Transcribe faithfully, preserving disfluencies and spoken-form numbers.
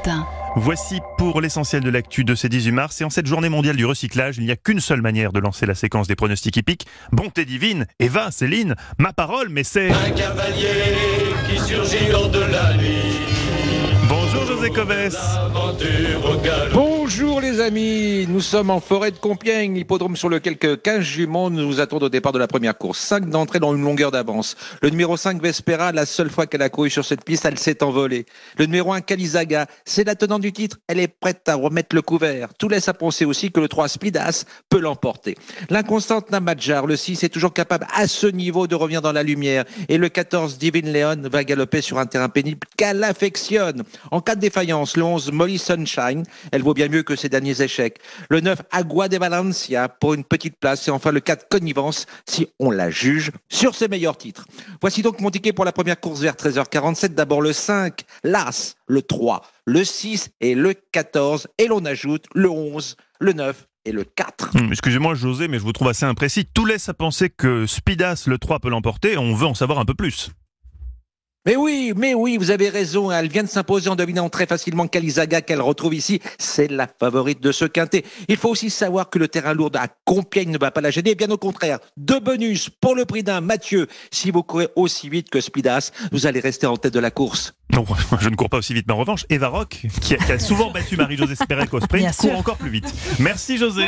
Matin. Voici pour l'essentiel de l'actu de ce dix-huit mars. Et en cette journée mondiale du recyclage, il n'y a qu'une seule manière de lancer la séquence des pronostics hippiques. Bonté divine, Eva, Céline, ma parole, mais c'est... Un cavalier qui surgit hors de la nuit. Bonjour José Covès. L'aventure au galop. Bonjour les amis, nous sommes en forêt de Compiègne, l'hippodrome sur lequel quinze juments nous attendent au départ de la première course. cinq d'entrée dans une longueur d'avance. Le numéro cinq Vespera, la seule fois qu'elle a couru sur cette piste, elle s'est envolée. Le numéro un Calizaga, c'est la tenante du titre, elle est prête à remettre le couvert. Tout laisse à penser aussi que le trois Spidas peut l'emporter. L'inconstante Namadjar, le six, est toujours capable à ce niveau de revenir dans la lumière. Et le quatorze Divine Leon va galoper sur un terrain pénible qu'elle affectionne. En cas de défaillance, le onze Molly Sunshine, elle vaut bien mieux que ses derniers échecs. Le neuf Agua de Valencia pour une petite place. Et enfin le quatre Connivence si on la juge sur ses meilleurs titres. Voici donc mon ticket pour la première course vers treize heures quarante-sept. D'abord le cinq, l'As, le trois, le six et le quatorze. Et l'on ajoute le onze, le neuf et le quatre. Hum, excusez-moi José, mais je vous trouve assez imprécis. Tout laisse à penser que Spidas, le trois, peut l'emporter. On veut en savoir un peu plus. Mais oui, mais oui, vous avez raison. Elle vient de s'imposer en dominant très facilement Calizaga qu'elle retrouve ici. C'est la favorite de ce quintet. Il faut aussi savoir que le terrain lourd à Compiègne ne va pas la gêner. Bien au contraire. Deux bonus pour le prix d'un. Mathieu, si vous courez aussi vite que Spidas, vous allez rester en tête de la course. Non, je ne cours pas aussi vite. Mais en revanche, Eva Rock, qui a, qui a souvent battu Marie-Josée Spérec au sprint, Bien court sûr. encore plus vite. Merci José.